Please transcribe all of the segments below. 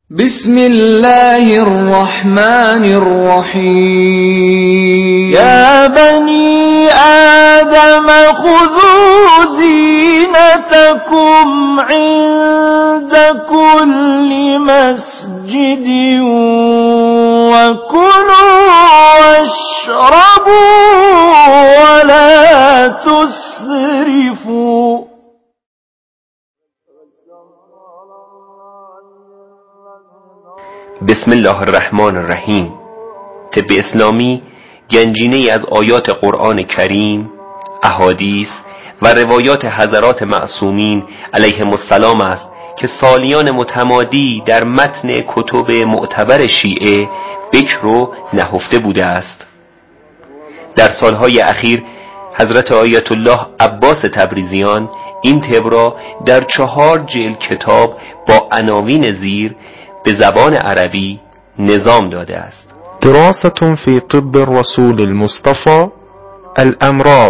بسم الله الرحمن الرحيم يا بني آدم خذوا زينتكم عند كل مسجد وكلوا واشربوا ولا تسرفوا. بسم الله الرحمن الرحیم. طب اسلامی گنجینه‌ای از آیات قرآن کریم، احادیث و روایات حضرات معصومین علیهم السلام است که سالیان متمادی در متن کتب معتبر شیعه بکر و نهفته بوده است. در سالهای اخیر حضرت آیت الله عباس تبریزیان این طب را در 4 جلد کتاب با عناوین زیر به زبان عربی نظام داده است. دراسة في طب الرسول المصطفى الأمراض.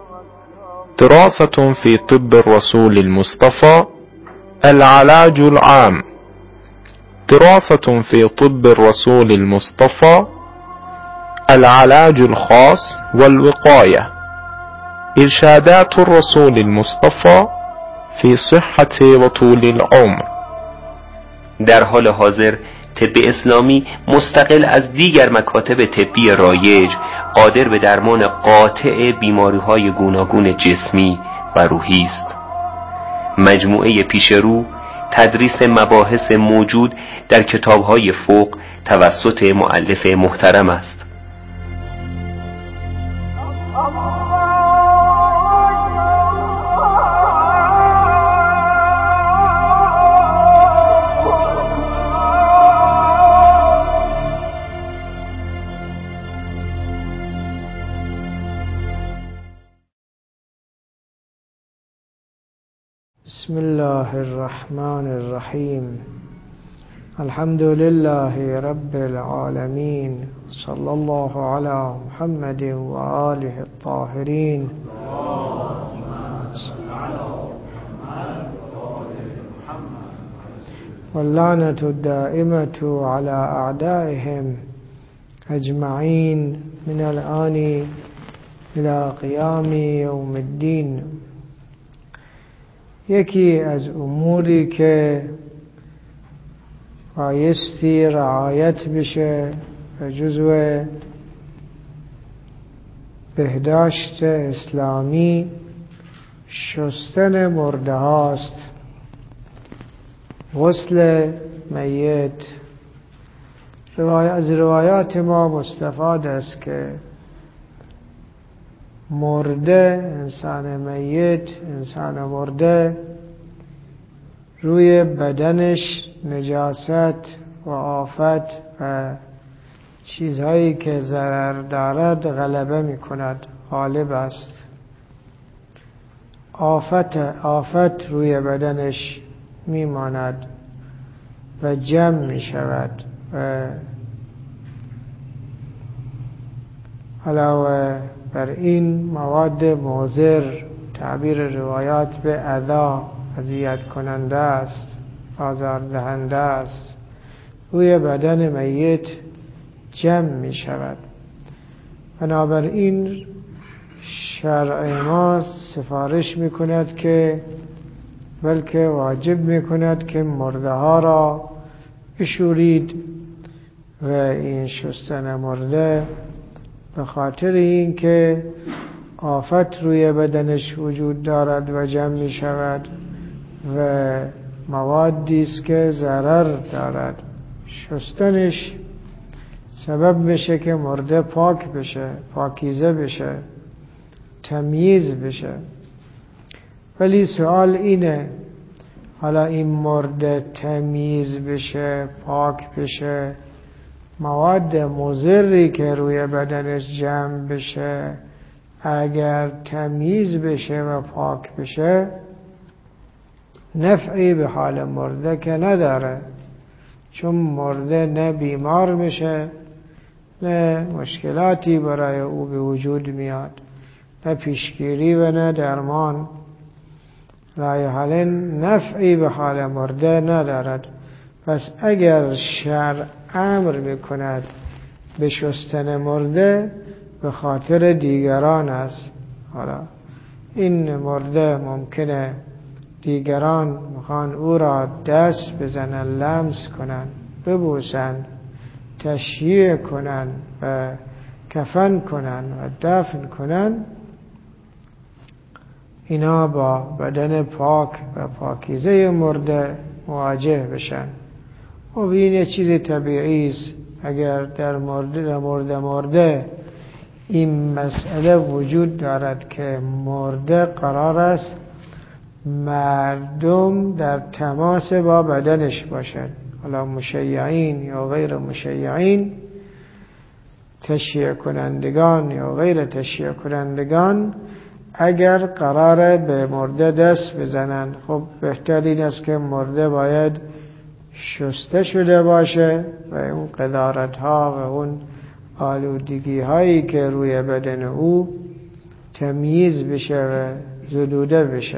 دراسة في طب الرسول المصطفى العلاج العام. دراسة في طب الرسول المصطفى العلاج الخاص والوقاية. إرشادات الرسول المصطفى في صحة وطول العمر. در حال حاضر طب اسلامی مستقل از دیگر مکاتب طبی رایج قادر به درمان قاطع بیماری‌های گوناگون جسمی و روحی است. مجموعه پیشرو تدریس مباحث موجود در کتاب‌های فوق توسط مؤلف محترم است. بسم الله الرحمن الرحيم. الحمد لله رب العالمين. صلى الله على محمد وآله الطاهرين. واللعنة الدائمة على أعدائهم أجمعين من الآن إلى قيام يوم الدين. یکی از اموری که بایستی رعایت بشه و جزو بهداشت اسلامی شستن مرده هاست. غسل میت. از روایات ما مستفاد است که مرده، انسان میت، انسان مرده روی بدنش نجاست و آفت و چیزهایی که ضرر دارد غلبه می کند، غالب است. آفت روی بدنش می ماند و جمع می شود و علاوه بر این مواد مضر، تعبیر روایات به اذیت کننده است، آزار دهنده است، روی بدن میت جمع می شود. بنابراین شرع ما سفارش می کند که بلکه واجب می کند که مرده ها را بشورید و این شستن مرده به خاطر این که آفت روی بدنش وجود دارد و جمع می شود و موادی است که ضرر دارد، شستنش سبب بشه که مرده پاک بشه، پاکیزه بشه، تمییز بشه. ولی سوال اینه، حالا این مرده تمییز بشه، پاک بشه، مواد مضری که روی بدنش جمع بشه اگر تمییز بشه و پاک بشه نفعی به حال مرده که نداره، چون مرده نه بیمار میشه، نه مشکلاتی برای او به وجود میاد، نه پیشگیری و نه درمان. رای حال نفعی به حال مرده ندارد. پس اگر شرع امر میکند به شستن مرده به خاطر دیگران است. حالا این مرده ممکنه دیگران میخوان او را دست بزنن، لمس کنن، ببوسن، تشییع کنن و کفن کنن و دفن کنن، اینا با بدن پاک و پاکیزه مرده مواجه بشن. و این یه چیز طبیعی است. اگر در مرده این مسئله وجود دارد که مرده قرار است مردم در تماس با بدنش باشد، حالا مشیعین یا غیر مشیعین، تشییع کنندگان یا غیر تشییع کنندگان، اگر قراره به مرده دست بزنن، خب بهترین است که مرده باید شسته شده باشه و اون قذارت ها و اون آلودگی هایی که روی بدن او تمییز بشه و زدوده بشه.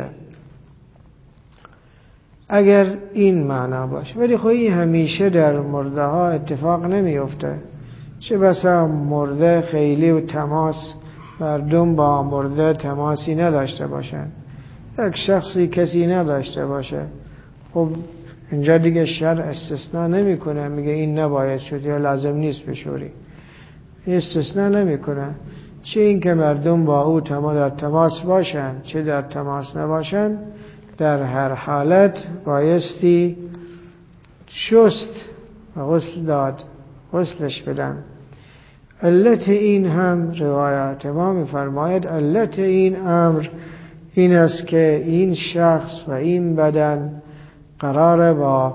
اگر این معنا باشه. ولی خب این همیشه در مرده ها اتفاق نمیفته. چه بسا مرده خیلی و تماس، مردم با مرده تماسی نداشته باشن، یک شخصی کسی نداشته باشه، خب اینجا دیگه شرع استثناء نمیکنه، میگه این نباید شد یا لازم نیست بشوری، استثناء نمیکنه. چه این که مردم با او در تماس باشن چه در تماس نباشن، در هر حالت بایستی شست و غسل داد، غسلش بدن. علت این هم روایات ما می‌فرماید علت این امر این است که این شخص و این بدن قرار با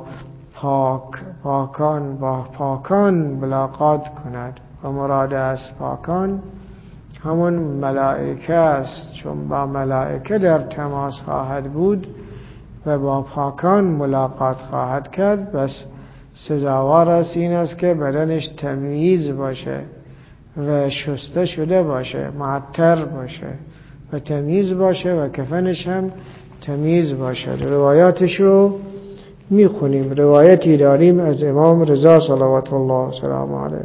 پاکان ملاقات کند و مراد از پاکان همون ملائکه است، چون با ملائکه در تماس خواهد بود و با پاکان ملاقات خواهد کرد. بس سزاوار است این است که بدنش تمیز باشه و شسته شده باشه، معطر باشه و تمیز باشه و کفنش هم تمیز باشه. روایاتش رو میخونیم. روایتی داریم از امام رضا صلوات الله سلام علیه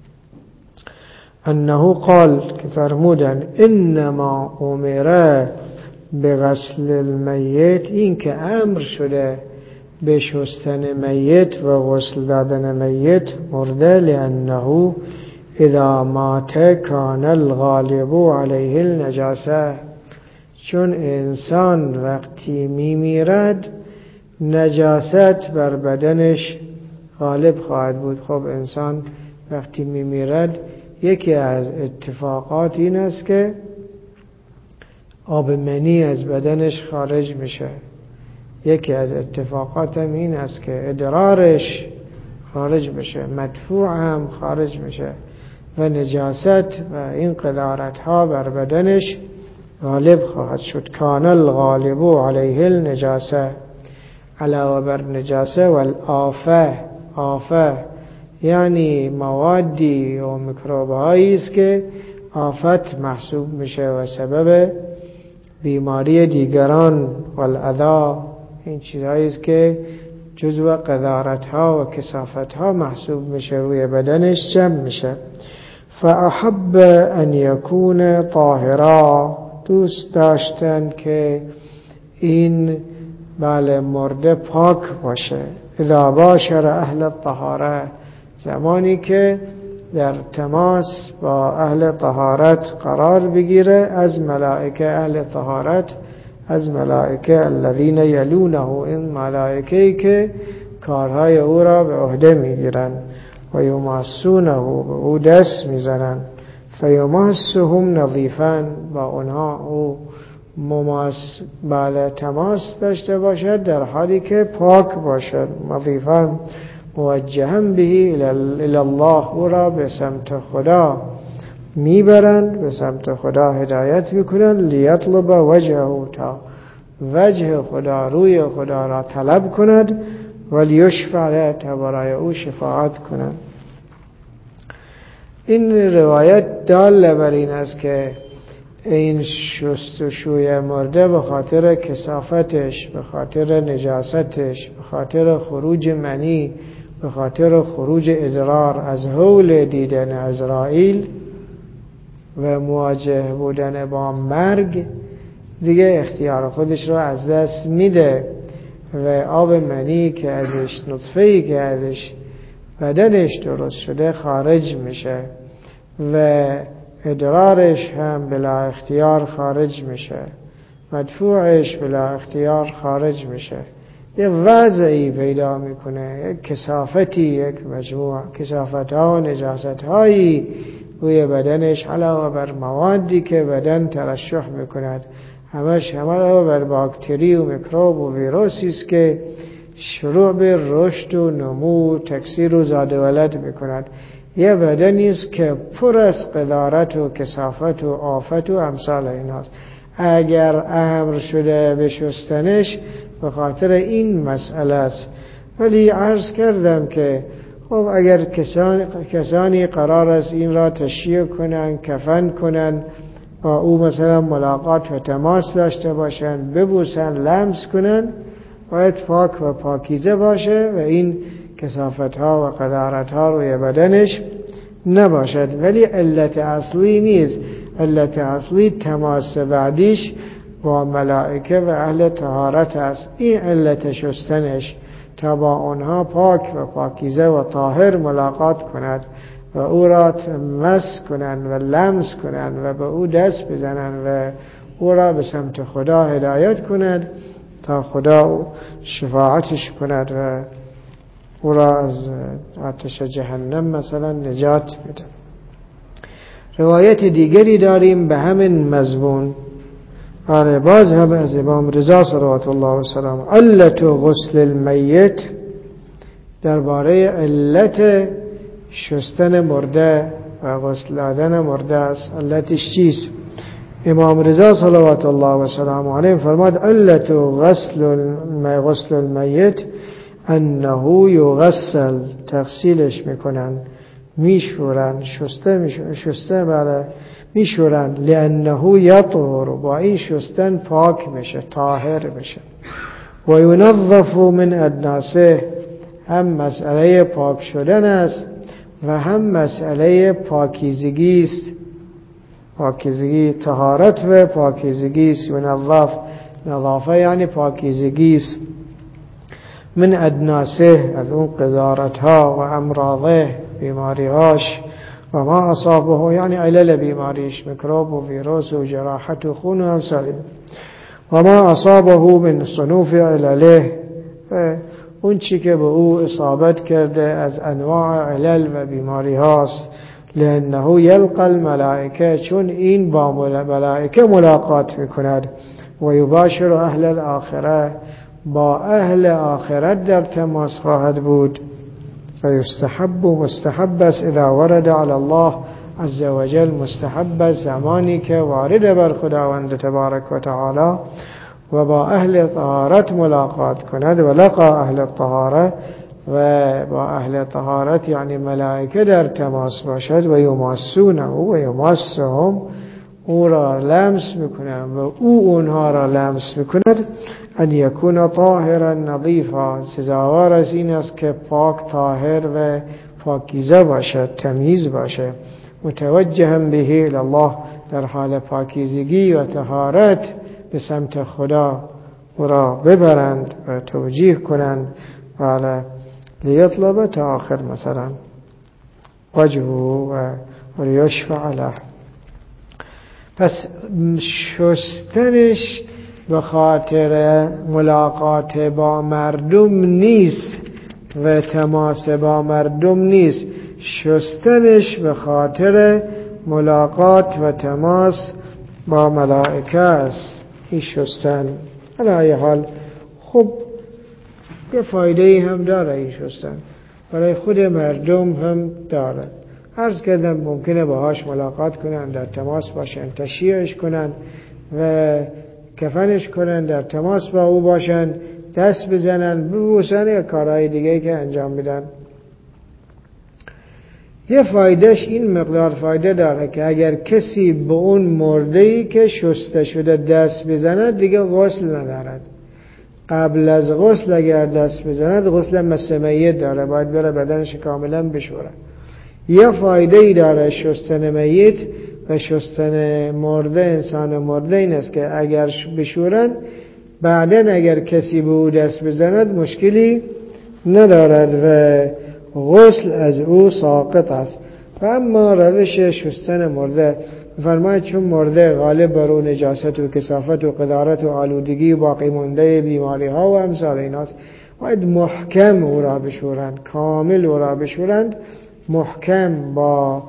انه قال که فرمودن انما امره به غسل المیت، این که امر شده به شستن میت و غسل دادن میت مرده، لانه اذا مات کان الغالب علیه النجاسه، چون انسان وقتی میمیرد نجاست بر بدنش غالب خواهد بود. خب انسان وقتی میمیرد یکی از اتفاقات این است که آب منی از بدنش خارج میشه، یکی از اتفاقات هم این است که ادرارش خارج میشه، مدفوع هم خارج میشه و نجاست و این قذارت ها بر بدنش غالب خواهد شد. کان الغالب علیه النجاسه، علاوه بر نجاسه و الآفه، آفه یعنی موادی و میکروب هایی است که آفت محسوب میشه و سبب بیماری دیگران، والاذا این چیزهایی است که جزو قذارت ها و کثافت ها محسوب میشه، روی بدنش جمع میشه. فاحب ان یکون طاهرا، دوست داشتن که این مرده پاک باشه. اذا باشر اهل الطهاره، زمانی که در تماس با اهل طهارت قرار بگیره، از ملائکه اهل طهارت، از ملائکه الذین یلونه، این ملائکه‌ای که کارهای او را به عهده میگیرن، و یماسونه، به او دست میزنن، فیماسهم نظیفا، با اونها او تماس داشته باشد در حالی که پاک باشد، نظیفا موجها به الی الله، او را به سمت خدا میبرند، به سمت خدا هدایت میکنند، لیطلب وجهه، تا وجه خدا، روی خدا را طلب کند، ولیشفع له، تا برای او شفاعت کند. این روایت دال بر این است که این شستشوی مرده به خاطر کثافتش، به خاطر نجاستش، به خاطر خروج منی، به خاطر خروج ادرار از هول دیدن عزرائیل و مواجه بودن با مرگ دیگه اختیار خودش رو از دست میده و آب منی که ازش، نطفه‌ای که ازش بدنش درست شده خارج میشه و ادرارش هم بلا اختیار خارج میشه، مدفوعش بلا اختیار خارج میشه، یه وضعی پیدا میکنه، یک کثافتی، یک مجموع کثافت‌ها و نجاست‌هایی روی بدنش علاوه بر موادی که بدن ترشح میکند، همش علاوه بر باکتری و میکروب و ویروسی است که شروع به رشد و نمو و تکثیر و زاده ولد میکند. یه بدنی است که پر از قذارت و کثافت و آفت و امثال ایناست. اگر امر شده به شستنش به خاطر این مسئله است. ولی عرض کردم که خب اگر کسانی قرار است این را تشییع کنن، کفن کنن، با او مثلا ملاقات و تماس داشته باشن، ببوسن، لمس کنن، باید پاک و پاکیزه باشه و این کثافت ها و قذارت ها روی بدنش نباشد. ولی علت اصلی نیست. علت اصلی تماس بعدیش با ملائکه و اهل طهارت است. این علت شستنش تا با آنها پاک و پاکیزه و طاهر ملاقات کند و او را مس کنند و لمس کنند و به او دست بزنند و او را به سمت خدا هدایت کنند تا خدا شفاعتش کند و او را از آتش جهنم مثلا نجات بده. روایت دیگری داریم به همین مضمون، باز هم از امام رضا صلوات الله و سلام، علت غسل المیت، درباره علت شستن مرده و غسل دادن مرده است. علتش چیست؟ امام رضا صلوات الله و سلام علیه فرماد علت غسل المیت انه یغسل، تغسیلش میکنن، میشورن، شسته بله میشورن، لانه یطهر، با این شستن پاک میشه، طاهر میشه، و ینظف من ادناسه، هم مسئله پاک شدن است و هم مسئله پاکیزگی است. پاکیزگی طهارت و پاکیزگی است. ینظف، نظافه یعنی پاکیزگی است. من ادناسه، از اون قذارت ها و امراضه، بیماریهاش، و ما اصابه یعنی علل بیماریش، میکروب و ویروس و جراحت و خون و امثال، و ما اصابه من صنوف علله، اون چی که به او اصابت کرده از انواع علل و بیماری هاست. لانه یلقى الملائکه، چون این با ملائکه ملاقات میکند، و یباشر اهل الاخره، با اهل آخرت در تماس خواهد بود. و یستحب، مستحب است، اذا ورد علی الله عز وجل، مستحب است زمانی که وارد بر خداوند تبارک و تعالی و با اهل طهارت ملاقات کند، و لقا اهل الطهاره، و با اهل طهارت یعنی ملائکه در تماس باشد، و یماسونه و یماسهم، او را لمس میکنند و او اونها را لمس میکند، ان یکون طاهرا نظیفا، سزاوار از این است که پاک، طاهر و پاکیزه باشد، تمیز باشد، متوجها به الی الله، در حال پاکیزگی و طهارت به سمت خدا او را ببرند و توجیه کنند، و لیطلب تا آخر مثلا وجهه و لیشفع له. پس شستنش به خاطر ملاقات با مردم نیست و تماس با مردم نیست، شستنش به خاطر ملاقات و تماس با ملائکه است. این شستن علی حال خب یه فایده هم داره، این شستن برای خود مردم هم داره. عرض کردم ممکنه باهاش ملاقات کنن، در تماس باشن، تشییعش کنن و کفنش کنن، در تماس با او باشن، دست بزنن، ببوسن، یا کارهای دیگه که انجام میدن. یه فایدهش این مقدار فایده داره که اگر کسی به اون مرده‌ای که شسته شده دست بزنه دیگه غسل ندارد، قبل از غسل اگر دست بزند غسل مس میت داره، باید بره بدنش کاملا بشوره. یه فایده ای داره شستن میت و شستن مرده، انسان مرده، این است که اگر بشورن بعدن اگر کسی به او دست بزند مشکلی ندارد و غسل از او ساقط است. و اما روش شستن مرده فرماید چون مرده غالب بر او نجاست و کثافت و قدارت و آلودگی و باقی مانده بیماری ها و امثال ایناست، باید محکم او را بشورند، کامل او را بشورند، محکم با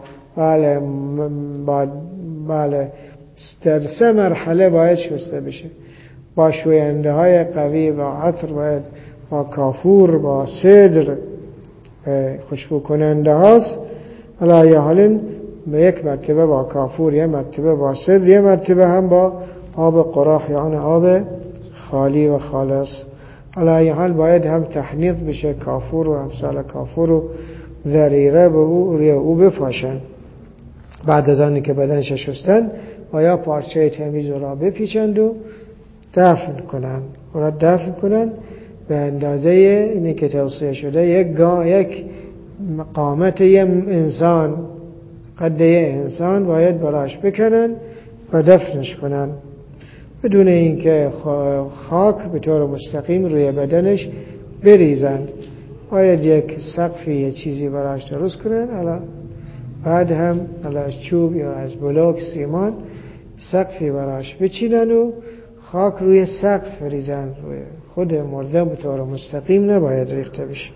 بله در 3 مرحله باید شسته بشه. با شوینده های قوی، با عطر، باید با کافور، با سدر، خوشبو کننده هاست. علی حال به 1 مرتبه با کافور، 1 مرتبه با سدر، 1 مرتبه هم با آب قراح یعنی آب خالی و خالص. علی حال باید هم تحنیط بشه کافور و امثال کافور و ذریره به او بپاشن. بعد از آنی که بدنش شستن و یا پارچه تمیز را بپیچند و دفن کنند. او را دفن کنند به اندازه اینی که توصیه شده، یک قامت یک انسان، قد یک انسان باید براش بکنن و دفنش کنن بدون اینکه خاک به طور مستقیم روی بدنش بریزند. باید یک سقفی یه چیزی براش درست کنن، بعد هم از چوب یا از بلوک سیمان سقفی براش بچینن و خاک روی سقف بریزن، روی خود مرده به طور مستقیم نباید ریخته بشه.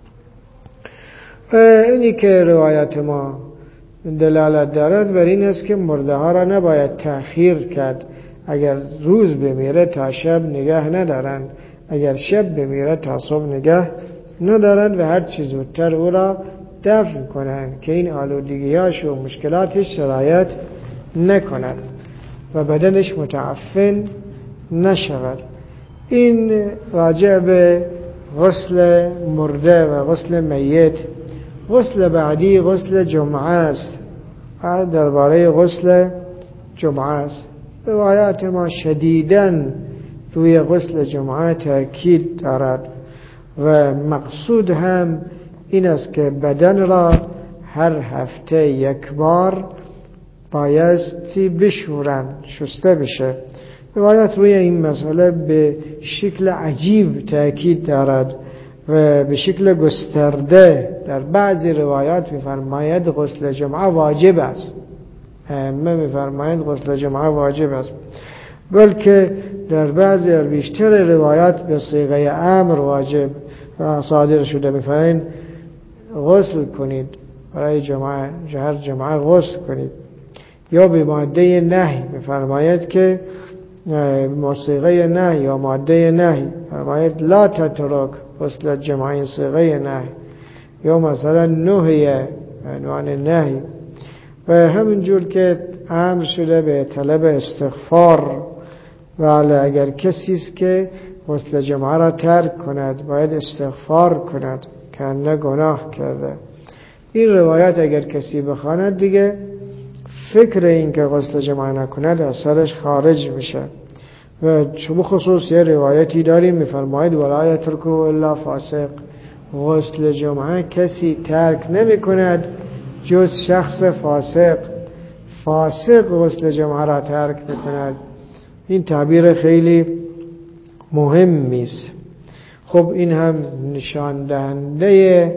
اینی که روایت ما دلالت دارد بر این است که مرده ها را نباید تأخیر کرد. اگر روز بمیره تا شب نگه ندارند، اگر شب بمیره تا صبح نگه ندارند و هر چیز زودتر او را دفن کنند که این آلودگیاش و مشکلاتش سرایت نکند و بدنش متعفن نشود. این راجع به غسل مرده و غسل میت. غسل بعدی غسل جمعه است. درباره غسل جمعه است. روایات ما شدیداً روی غسل جمعه تأکید دارد و مقصود هم این است که بدن را هر هفته 1 بار بایستی بشورن، شسته بشه. روایت روی این مسئله به شکل عجیب تأکید دارد و به شکل گسترده. در بعضی روایات می‌فرماید غسل جمعه واجب است، می‌فرماید غسل جمعه واجب است، بلکه در بعضی از بیشتر روایات به صیغه امر واجب صادر شده. می‌فرمایند غسل کنید، برای جمعه، هر جمعه غسل کنید. یا به ماده نهی می‌فرماید که صیغه نهی یا ماده نهی فرماید لا تترک غسل جمعه، این صیغه نهی. یا مثلا نهیه عنوان نهی. و همینجور که امر شده به طلب استغفار، ولی اگر کسی است که غسل جمعه را ترک کند باید استغفار کند که نه گناه کرده. این روایت اگر کسی بخواند دیگه فکر این که غسل جمعه نکند از سرش خارج میشه. و چون خصوص یه روایتی داریم میفرماید ولا یترکه الا فاسق، غسل جمعه کسی ترک نمی کند جز شخص فاسق. فاسق غسل جمعه را ترک میکند. این تعبیر خیلی مهمی است. خب این هم نشان دهنده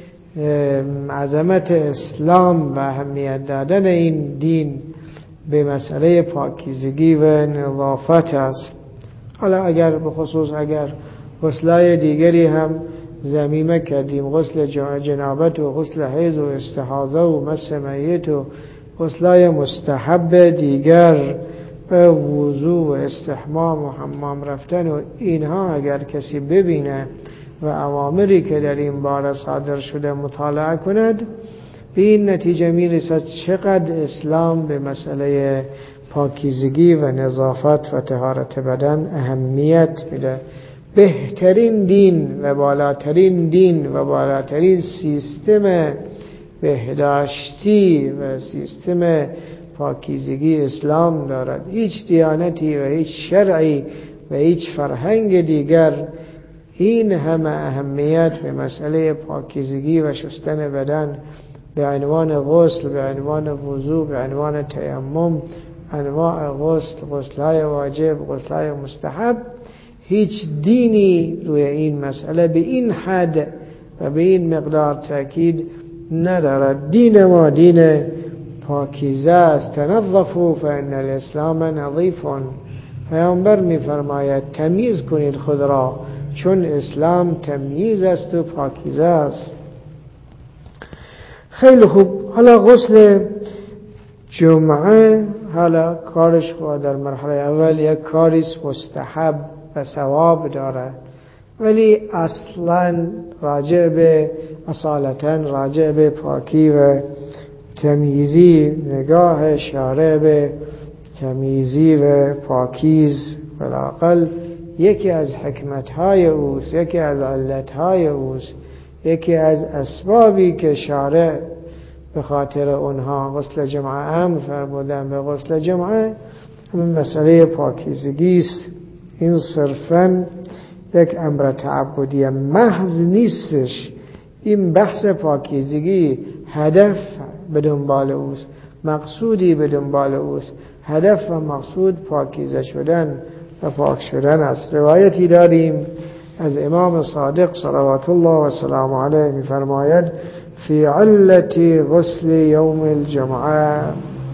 عظمت اسلام و اهمیت دادن این دین به مسئله پاکیزگی و نظافت است. حالا اگر به خصوص اگر غسلای دیگری هم ضمیمه کردیم، غسل جنابت و غسل حیض و استحاضه و مس میت و غسلای مستحب دیگر و وضو و استحمام و حمام رفتن و اینها اگر کسی ببینه و اوامری که در این باره صادر شده مطالعه کند، به این نتیجه میرسد چقدر اسلام به مسئله پاکیزگی و نظافت و طهارت بدن اهمیت میده. بهترین دین و بالاترین دین و بالاترین سیستم بهداشتی و سیستم پاکیزگی اسلام دارد. هیچ دیانتی و هیچ شرعی و هیچ فرهنگ دیگر این همه اهمیت به مسئله پاکیزگی و شستن بدن به عنوان غسل، به عنوان وضو، به عنوان تیمم، انواع غسل، غسل‌های واجب، غسل‌های مستحب، هیچ دینی روی این مسئله به این حد و به این مقدار تأکید ندارد. دین ما دین پاکیزه است. تنظفوا فإن الاسلام نظیف. پیامبر می‌فرماید تمیز کنید خود را، چون اسلام تمیز است و پاکیزه است. خیلی خوب. حالا غسل جمعه، حالا کارش در مرحله اول یک کاریست مستحب و ثواب داره، ولی اصلا اصالتا راجع به پاکی و تمیزی، نگاه شارع به تمیزی و پاکیز بلاقل یکی از حکمتهای اوست، یکی از علتهای اوست، یکی از اسبابی که شارع به خاطر اونها غسل جمعه امر فرمودن به غسل جمعه همین مسئله پاکیزگی است. این صرفاً یک امر تعبدی محض نیستش. این بحث پاکیزگی هدف به دنبال اوست، مقصودی به دنبال اوست. هدف و مقصود پاکیزه شدن و پاک شدن است. روایتی داریم از امام صادق صلوات الله و سلام علیه می‌فرماید فی علت غسل یوم الجمعه،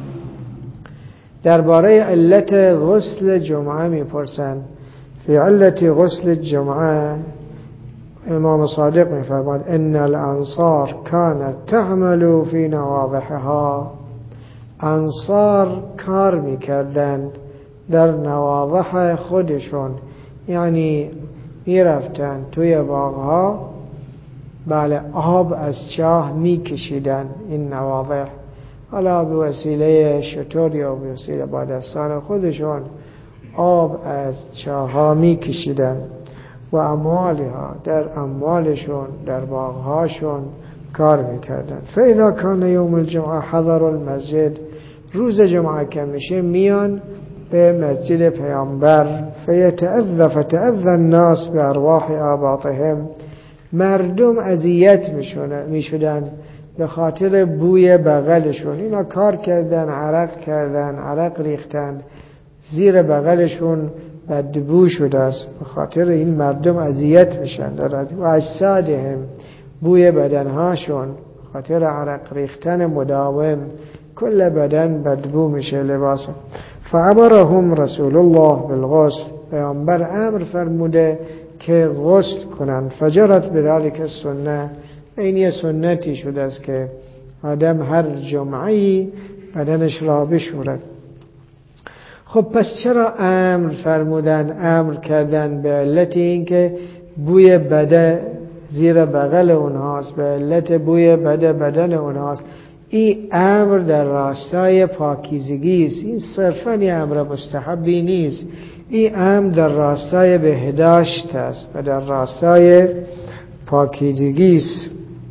درباره علت غسل جمعه میپرسند. فی علت غسل الجمعه امام صادق می‌فرماید ان الانصار كانت تعمل فی نواضحها. انصار کار میکردن در نواضح خودشون، یعنی میرفتن توی باغها، بله، آب از چاه میکشیدن. این نواضح حالا به وسیله شتر یا به وسیله با دستان خودشون آب از چاه ها میکشیدن و اموالها، در اموالشون در باغهاشون کار میکردن. فاذا کان یوم الجمعه حضر المسجد، روز جمعه که میشه میان به مسجد پیامبر. فتأذى الناس بارواح آباطهم، مردم اذیت میشدن به خاطر بوی بغلشون. اینا کار کردن، عرق ریختن، زیر بغلشون بدبو شده است، به خاطر این مردم اذیت میشن. و اجسادهم، بوی بدنهاشون، خاطر عرق ریختن مداوم کل بدن بدبو میشه، لباس. فامرهم رسول الله بالغسل، پیامبر امر فرموده که غسل کنن. فجرت بذلك السنه، این یه سنتی شده است که آدم هر جمعه‌ای بدنش را بشورد. خب پس چرا امر کردن؟ به علت این که بوی بده زیر بغل اونهاست، به علت بوی بده بدن اونهاست. این امر در راستای پاکیزگی است. این صرفاً امر مستحبی نیست. این امر در راستای بهداشت است و در راستای پاکیزگی است.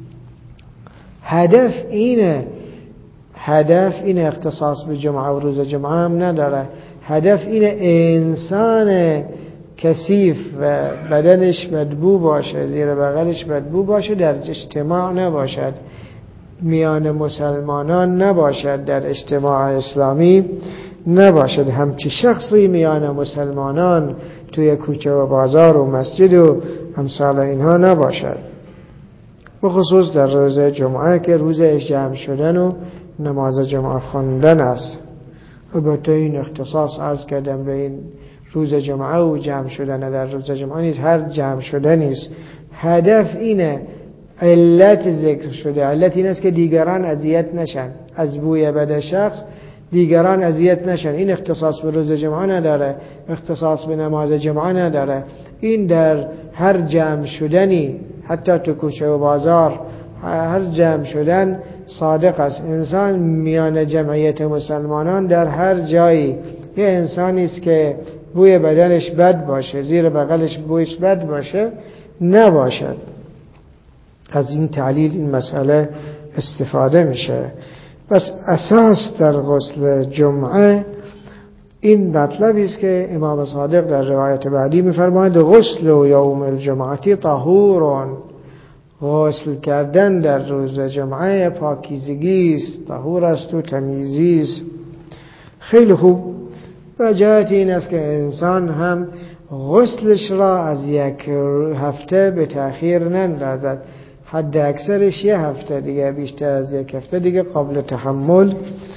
هدف اینه اختصاص به جمعه و روز جمعه هم نداره. هدف اینه انسان کثیف و بدنش بدبو باشه، زیر بغلش بدبو باشه، در اجتماع نباشد، میان مسلمانان نباشد، در اجتماع اسلامی نباشد. همچی شخصی میان مسلمانان توی کوچه و بازار و مسجد و امثال اینها نباشد، بخصوص در روز جمعه که روز جمع شدن و نماز جمعه خواندن است. البته این اختصاص عرض کردم به این روز جمعه و جمع شدن در روز جمعه نیست، هر جمع شدن نیست. هدف اینه، علت ذکر شده، علت این است که دیگران اذیت نشن از بوی بد شخص، دیگران اذیت نشن. این اختصاص به روز جمعه نداره، اختصاص به نماز جمعه نداره. این در هر جمع شدنی، حتی تو کوچه و بازار، هر جمع شدن صادق است. انسان میان جمعیت مسلمانان در هر جایی یه انسانی است که بوی بدنش بد باشه، زیر بغلش بویش بد باشه، نباشد. از این تعلیل این مسئله استفاده میشه. بس اساس در غسل جمعه این مطلبی است که امام صادق در روایت بعدی می‌فرماید غسل یوم الجمعه طهور، غسل کردن در روز جمعه پاکیزگی است، طهور است و تمیزی است. خیلی خوب. و جهت این است که انسان هم غسلش را از یک هفته به تأخیر نندازد، حد اکثرش یه هفته دیگه، بیشتر از یک هفته دیگه قابل تحمل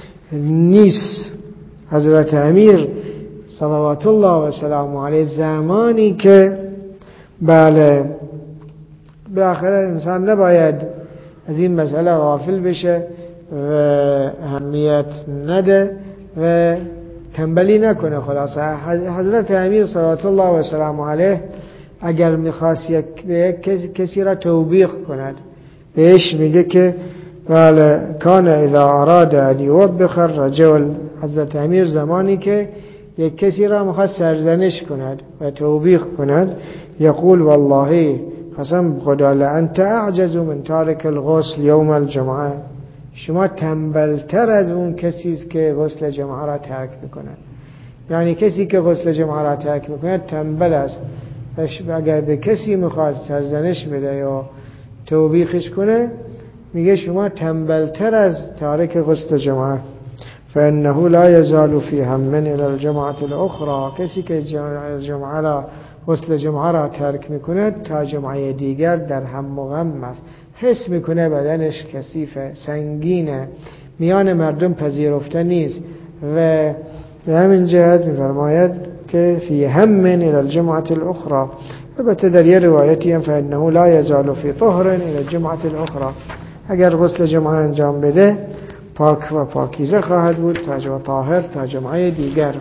نیست. حضرت امیر صلوات الله و سلامه علیه زمانی که بله بالاخره انسان نباید از این مسئله غافل بشه و اهمیت نده و تنبلی نکنه. خلاصه حضرت امیر صلوات الله و سلامه علیه اگر میخواست کسی را توبیخ کند بهش میگه که بله کان اذا اراد ان یوبخ الرجل، حضرت امیر زمانی که یک کسی را میخواست سرزنش کند و توبیخ کند یقول والله قسم خدا لانت اعجز من تارک الغسل یوم الجمعه، شما تنبلتر از اون کسی است که غسل جمعه را ترک میکنه. یعنی کسی که غسل جمعه را ترک میکنه تنبل است. اگر به کسی میخواد سرزنش بده یا توبیخش کنه میگه شما تنبلتر از تارک غسل جمعه. فانه لا یزال فی هم الى الجمعه الاخرى، کسی که جمعه را غسل جمعه را ترک میکنه تا جمعه دیگر در هم و غم است، حس میکنه بدنش کثیفه، سنگینه، میان مردم پذیرفته نیست. و به همین جهت میفرماید که فی هم الى الجمعه الاخرى. البته در یه روایتی هم فانه لا یزال فی طهر الى الجمعه الاخرى، اگر غسل جمعه انجام بده پاک و پاکیزه خواهد بود تا طاهر تا جمعه دیگر.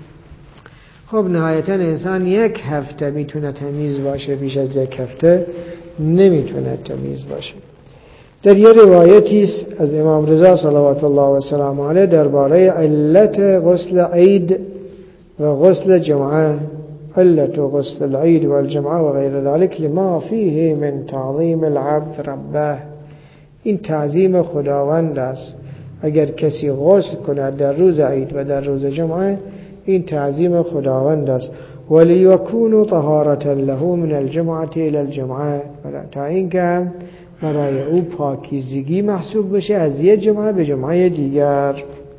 خب نهایتا انسان یک هفته میتونه تمیز باشه، بیش از یک هفته نمیتونه تمیز باشه. در یه روایتی است از امام رضا صلوات الله و سلامه علیه درباره علت غسل عید و غسل جمعه، علت غسل العید و الجمعه و غیر ذلك لما فیه من تعظیم العبد ربه، این تعظیم خداوند است. اگر کسی غسل کند در روز عید و در روز جمعه این تعظیم خداوند است. ولیکون طهارة له من الجمعه الى الجمعه، تا اینکه برای او پاکیزگی محسوب بشه از یک جمعه به جمعه دیگر.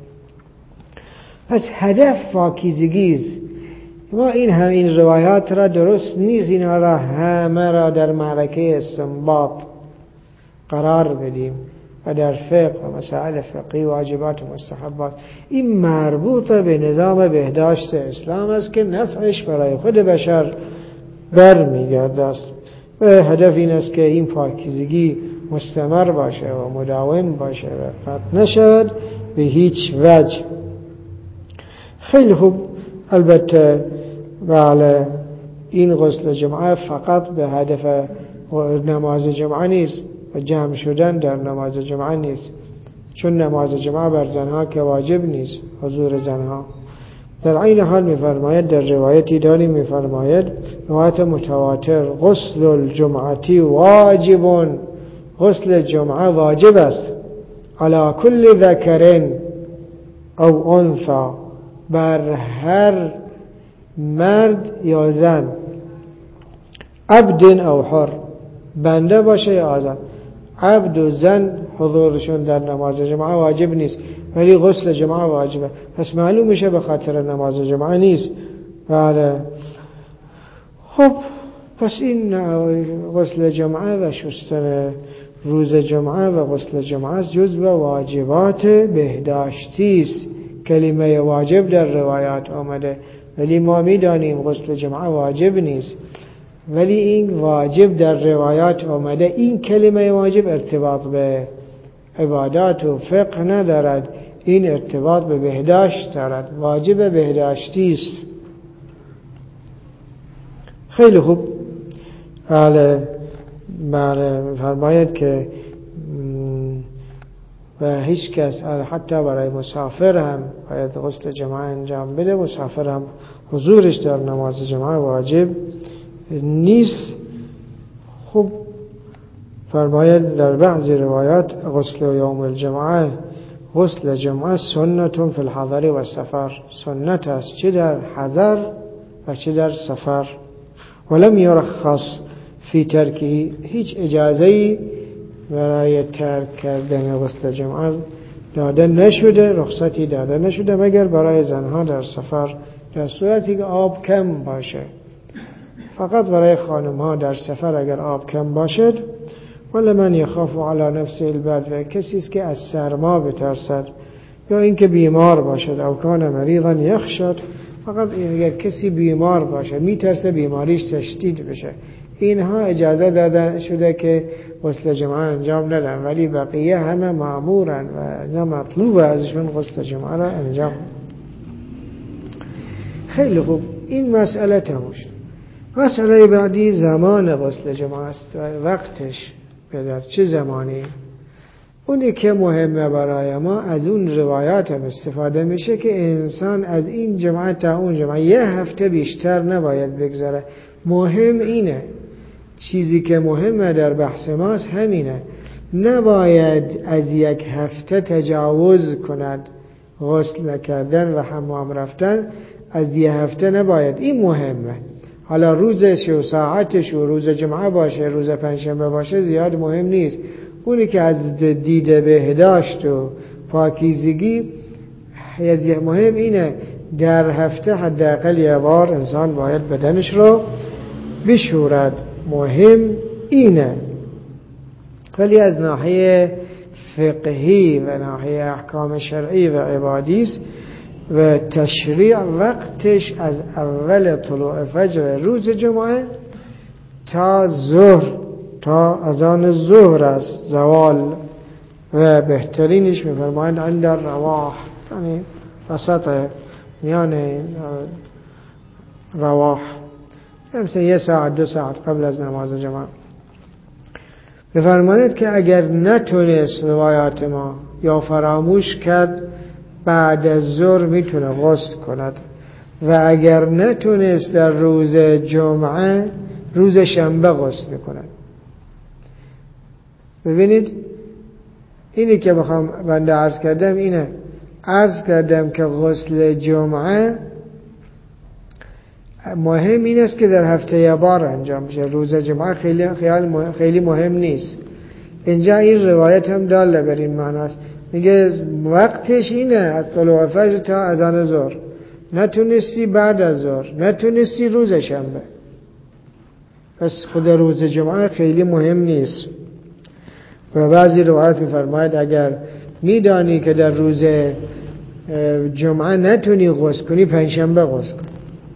پس هدف پاکیزگی است. ما این روایات را درست نیست اینها را همه را در معرکه استنباط قرار بدیم و در فقه و مسائل فقهی واجبات و مستحبات. این مربوط به نظام بهداشت اسلام است که نفعش برای خود بشر برمیگرده است و هدف این است که این پاکیزگی مستمر باشه و مداوم باشه و قطع نشد به هیچ وجه. خیلی خوب. البته بله این غسل جمعه فقط به هدف نماز جمعه نیست و جمع شدن در نماز جمعه نیست، چون نماز جمعه بر زنها که واجب نیست، حضور زنها. در این حال میفرماید در روایتی داریم میفرماید روایت متواتر غسل الجمعه واجب، غسل جمعه واجب است علی کل ذکر او انثى، بر هر مرد یا زن، عبد او حر، بنده باشه یا آزاد. عبد و زن حضورشون در نماز جمعه واجب نیست ولی غسل جمعه واجبه. پس معلوم میشه به خاطر نماز جمعه نیست. بله. خب پس این غسل جمعه و شستن روز جمعه و غسل جمعه است جزء واجبات بهداشتی است. کلمه واجب در روایات آمده ولی ما میدانیم غسل جمعه واجب نیست، ولی این واجب در روایات آمده. این کلمه واجب ارتباط به عبادات و فقه ندارد، این ارتباط به بهداشت دارد، واجب بهداشتی است. خیلی خوب. بله فرماید که و هیچ کس حتی برای مسافر هم باید غسل جمعه انجام بده، مسافر هم حضورش در نماز جمعه واجب نیست. خوب. فرماید در بعضی روایات غسل یوم الجمعه غسل جمعه سنت فی الحضر و سفر، سنت است چه در حضر و چه در سفر. ولم یرخص فی ترکی، هیچ اجازه‌ای برای ترک کردن غسل جمعه داده نشده، رخصتی داده نشده مگر برای زنها در سفر، در صورتی که آب کم باشه. فقط برای خانم‌ها در سفر اگر آب کم باشد. ولمن یخاف علی نفسه البرد، و کسی است که از سرما بترسد یا اینکه بیمار باشد. او کان مریضا یخشد، فقط اگر کسی بیمار باشه میترسه بیماریش تشدید بشه، اینها اجازه داده شده که غسل جمعه انجام ندن، ولی بقیه همه مأمورن و نه مطلوبه ازشون غسل جمعه را انجام. خیلی خوب، این مسئله تموم شد. مسئله بعدی زمان غسل جمعه است و وقتش به در چه زمانی. اونی که مهمه برای ما از اون روایات هم استفاده میشه که انسان از این جمعه تا اون جمعه یه هفته بیشتر نباید بگذاره. مهم اینه، چیزی که مهمه در بحث ماست همینه، نباید از یک هفته تجاوز کند غسل کردن و حمام رفتن، از یه هفته نباید. این مهمه. حالا روزش و ساعتش و روز جمعه باشه روز پنجشنبه باشه زیاد مهم نیست. اونی که از دیده بهداشت و پاکیزگی مهم اینه در هفته حداقل یه بار انسان باید بدنش رو بشورد، مهم اینه. ولی از ناحیه فقهی و ناحیه احکام شرعی و عبادیست و تشریع وقتش از اول طلوع فجر روز جمعه تا ظهر، تا اذان ظهر است، زوال. و بهترینش میفرمایند عند رواح، یعنی وسط میان رواح، مثلا 1 ساعت 2 ساعت قبل از نماز جمعه. بفرمایند که اگر نتونست روایات ما یا فراموش کرد بعد از ظهر میتونه غسل کند، و اگر نتونست در روز جمعه روز شنبه غسل میکند. ببینید اینی که بخوام بنده عرض کردم اینه، عرض کردم که غسل جمعه مهم این است که در هفته یه بار انجام بشه، روز جمعه خیلی مهم نیست. اینجا این روایت هم داله بر این معناست، میگه وقتش اینه از طلوع فجر تا اذان ظهر، نتونستی بعد از ظهر، نتونستی روز شنبه، پس خود روز جمعه خیلی مهم نیست. و بعضی روایت میفرماید اگر میدانی که در روز جمعه نتونی غسل کنی پنجشنبه غسل کن.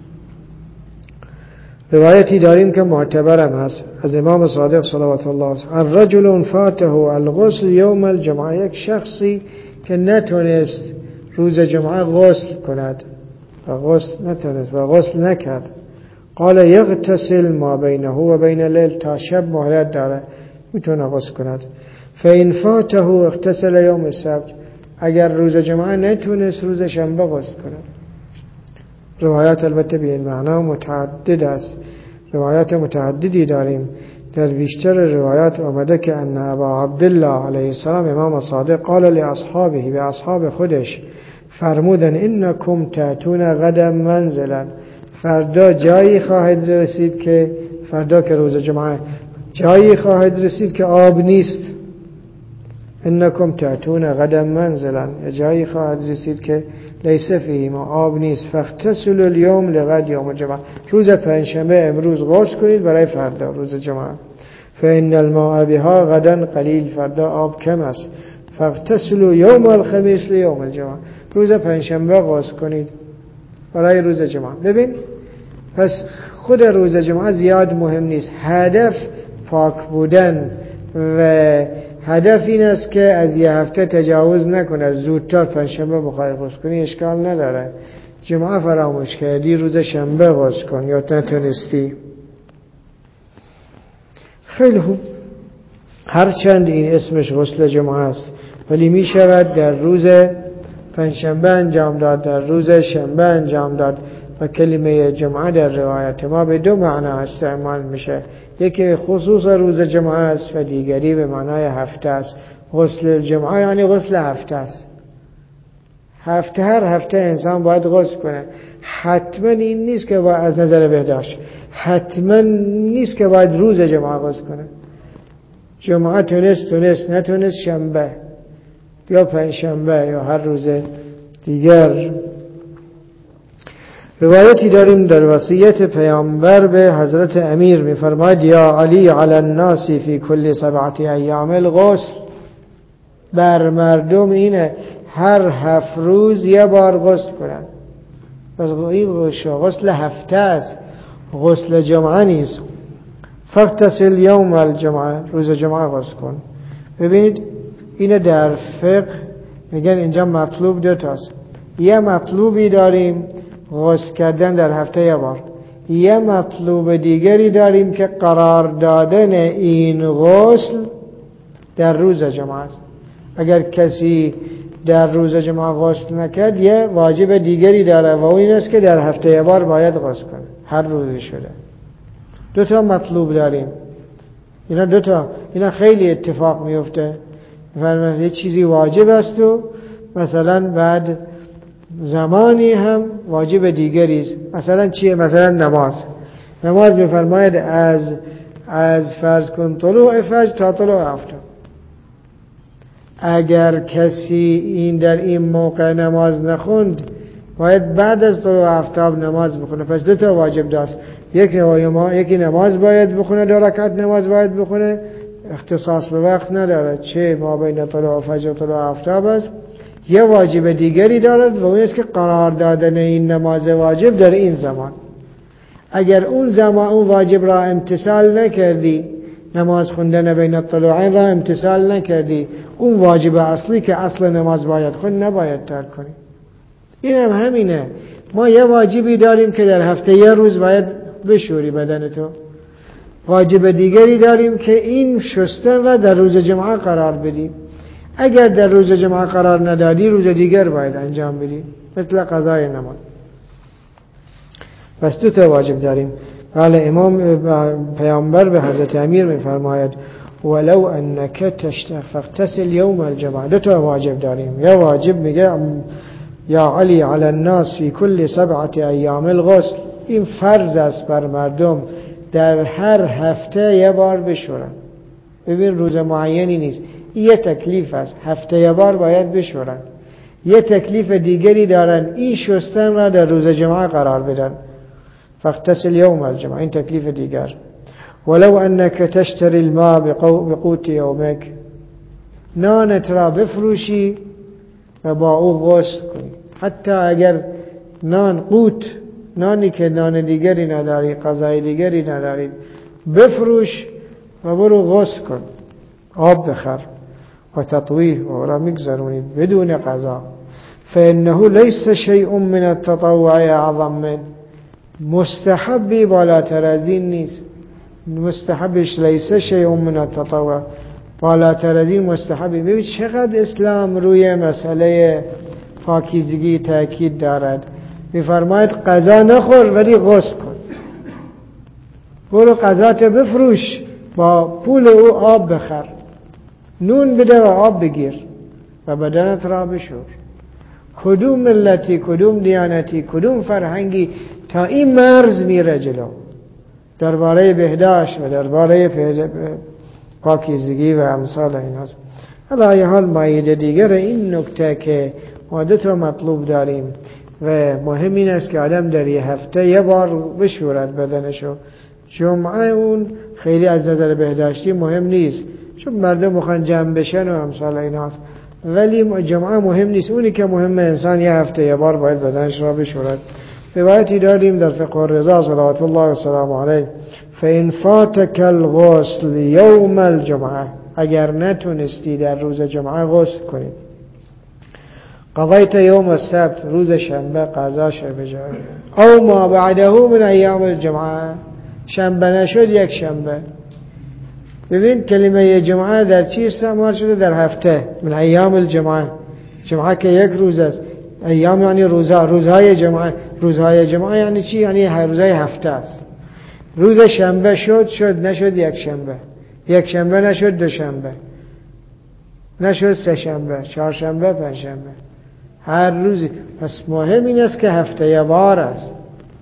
روایتی داریم که معتبرم هست از امام صادق صلوات الله علیه: الرجل فاته الغسل یوم الجمعه، یک شخصی که نتونست روز جمعه غسل کند و غسل نتونست و غسل نکرد، قال یغتسل ما بینه و بین لیل، تا شب مهلت داره میتونه غسل کند. فإن فاته اغتسل یوم السبت، اگر روز جمعه نتونست روز شنبه غسل کند. روایات البته به این معنا متعدد است، روایات متعددی داریم. در بیشتر روایات آمده که ان ابا عبدالله علیه السلام امام صادق قال لاصحابه، به اصحاب خودش فرمودن انکم تاتون غدا منزلا، فردا جایی خواهد رسید که فردا که روز جمعه جایی خواهد رسید که آب نیست. انکم تاتون غدا منزلا، جایی خواهد رسید که لیس فیه ما، آب نیست. فاغتسلوا اليوم لغد یوم الجمعه، روز پنجشنبه امروز غسل کنید برای فردا روز جمعه. فان الماء بها غدا قلیل، فردا آب کم است. فاغتسلوا یوم الخمیس لیوم الجمعه، روز پنجشنبه غسل کنید برای روز جمعه. ببین پس خود روز جمعه زیاد مهم نیست، هدف پاک بودن و هدف این است که از یه هفته تجاوز نکنه، زودتر پنجشنبه بخوای غسل کنی اشکال نداره، جمعه فراموش کردی روز شنبه غسل کن یا نتونستی. خیلی خوب، هرچند این اسمش غسل جمعه است ولی می شود در روز پنجشنبه انجام داد، در روز شنبه انجام داد. و کلمه جمعه در روایت ما به دو معنا استعمال میشه، یکی خصوص روز جمعه است و دیگری به معنای هفته است. غسل جمعه یعنی غسل هفته است، هر هفته انسان باید غسل کنه. حتما این نیست که باید از نظر بهداشت حتما نیست که باید روز جمعه غسل کنه. جمعه تونست نتونست شنبه یا پنجشنبه یا هر روز دیگر. روایتی داریم در وصیت پیامبر به حضرت امیر میفرماید یا علی علی الناس فی کل 7 ایام الغسل. بر مردم اینه هر 7 روز یه بار غسل کنن. پس این غسل هفته است، غسل جمعه نیست. فاغتسل یوم الجمعه، روز جمعه غسل کن. ببینید اینو در فقه میگن اینجا مطلوب دو تاست. یه مطلوبی داریم غسل کردن در هفته یه بار، یه مطلوب دیگری داریم که قرار دادن این غسل در روز جمعه است. اگر کسی در روز جمعه غسل نکرد یه واجب دیگری داره و این است که در هفته یه بار باید غسل کنه، هر روزی شده. دو تا مطلوب داریم. اینا خیلی اتفاق میفته. فرمان یه چیزی واجب است و مثلا بعد زمانی هم واجب دیگری است. مثلا چیه؟ مثلا نماز میفرماید از فرض کن طلوع فجر تا طلوع آفتاب. اگر کسی این در این موقع نماز نخوند باید بعد از طلوع آفتاب نماز بخونه. پس دو تا واجب داشت. یکی نماز باید بخونه، 2 رکعت نماز باید بخونه، اختصاص به وقت نداره، چه ما بین طلوع فجر و طلوع آفتاب است. یه واجب دیگری دارد و اون است که قرار دادن این نماز واجب در این زمان. اگر اون واجب را امتثال نکردی، نماز خوندن بین الطلوعین را امتثال نکردی، اون واجب اصلی که اصل نماز باید خوند نباید ترک کنی. این هم همینه. ما یه واجبی داریم که در هفته یه روز باید بشوری بدنتو. واجب دیگری داریم که این شستن را در روز جمعه قرار بدیم. اگر در روز جمعه قرار ندادی روز دیگر باید انجام بدی، مثل قضای نماز. پس 2 تا واجب داریم. ولی امام پیامبر به حضرت امیر میفرماید ولو انک فاغتسل یوم الجمعه. 2 تا واجب داریم. یا واجب میگه یا علی علی الناس فی کل 7 ایام الغسل. این فرض است بر مردم در هر هفته یه بار بشورن. ببین روز معینی نیست، یه تکلیف است، هفته یه بار باید بشورن. یه تکلیف دیگری دارن، این شستن را در روز جمعه قرار بدن. فاغتسل یوم الجمعه، این تکلیف دیگر. ولو انک تشتری الماء بقوت یومک. نانت را بفروشی و با او غسل کنی. حتی اگر نانی که نان دیگری نداری، غذای دیگری نداری، بفروش و برو غسل کن، آب بخر و تطویه و را مگذرونید بدون قضا. فانه لیس شیء من التطوع اعظم من. مستحبی بالاتر از این نیست. مستحبش لیس شیء من التطوع، بالاتر از این مستحبی. ببین چقدر اسلام روی مسئله پاکیزگی تاکید دارد. میفرماید قضا نخور ولی غسل کن. برو قضات بفروش، با پول او آب بخر، نون بده و آب بگیر و بدنت را بشور. کدوم ملتی، کدوم دیانتی، کدوم فرهنگی تا این مرز میره جلو درباره بهداشت و درباره پاکیزگی و امثال اینها. علی حال مایده دیگر این نکته که ما 2 تا مطلوب داریم و مهم این است که آدم در یه هفته یه بار بشورد بدنشو. جمعه اون خیلی از نظر بهداشتی مهم نیست، چون مردم میخوان جمع بشن و امثال ایناست، ولی جمعه مهم نیست. اونی که مهمه انسان یه هفته یه بار باید بدنش را بشورد. روایتی داریم در فقه الرضا صلوات الله و سلام علیه فإن فاتك الغسل یوم الجمعه، اگر نتونستی در روز جمعه غسل کنی، قضیت یوم السبت، روز شنبه قضاش بجای، او ما بعده من ایام الجمعه، شنبه نشد یک شنبه. ببین کلمه جمعه در چی استعمال شده؟ در هفته. من ایام الجمعه، جمعه که یک روز است، ایام یعنی روزهای جمعه. روزهای جمعه یعنی چی؟ یعنی روزهای هفته است. روز شنبه شد نشد یک شنبه، یک شنبه نشد 2 شنبه، نشد 3 شنبه، 4 شنبه، 5 شنبه. هر روزی. پس مهم این است که هفته یه بار است.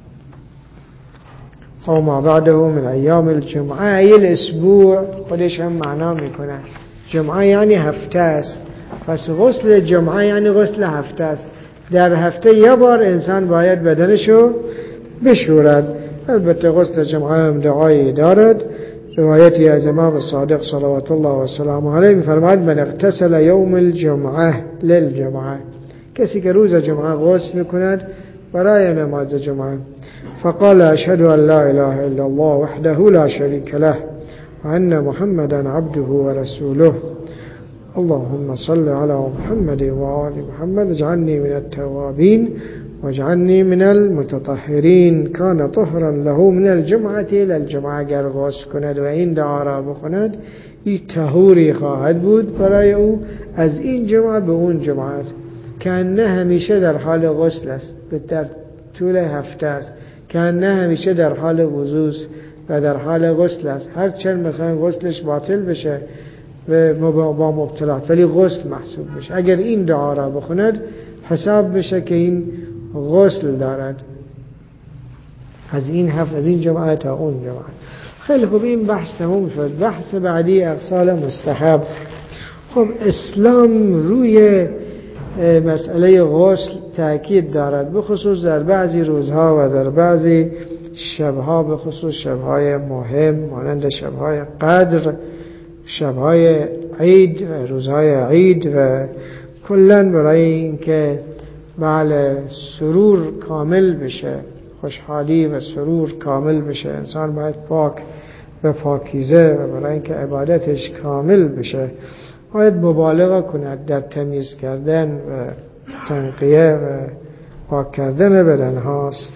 او ما بعده من ایام الجمعه، ایل اسبوع خودش هم معنا میکنه. جمعه یعنی هفته است، پس غسل جمعه یعنی غسل هفته است. در هفته یه بار انسان باید بدنشو بشورد. البته غسل جمعه هم دعایی دارد. روایتی از امام صادق صلوات الله و سلامه علیه می‌فرماید من اغتسل یوم الجمعه للجمعه، کسی که روز جمعه غسل میکند برای نماز جمعه. فقال اشهد ان لا اله الا الله وحده لا شريك له وان محمدا عبده ورسوله اللهم صل على محمد وآل محمد اجعلني من التوابين واجعلني من المتطهرين. كان طهرا له من الجمعة الى الجمعه. اگر غسل کند و این دعا را بخواند این طهوری خواهد بود برای او از این جمعه به اون جمعه، که نه همیشه در حال غسل است، در طول هفته است، که نه همیشه در حال وضو و در حال غسل است. هرچند مثلا غسلش باطل بشه و با مبتلات ولی غسل محسوب بشه، اگر این دعا را بخوند حساب بشه که این غسل دارد از این هفته، از این جمعه تا اون جمعه. خیلی خوب، این بحث تموم شد. بحث بعدی اغسال مستحب. خب اسلام روی مسئله غسل تأکید دارد، به خصوص در بعضی روزها و در بعضی شبها، به خصوص شبهای مهم مانند شبهای قدر، شبهای عید و روزهای عید، و کلن برای اینکه بله سرور کامل بشه، خوشحالی و سرور کامل بشه، انسان باید پاک و پاکیزه و برای اینکه عبادتش کامل بشه باید مبالغه کند در تمیز کردن و تنقیه و پاک کردن بدن هاست.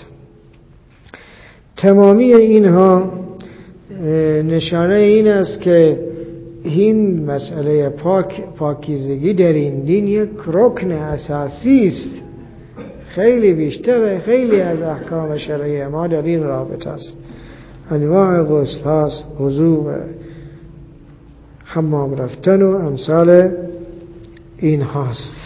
تمامی اینها نشانه این است که این مسئله پاکیزگی در این دین یک رکن اساسی است، خیلی بیشتر خیلی از احکام شرعی ما در این رابطه است. انواع غسل هاست، وضو و حمام رفتن و امثال این هاست.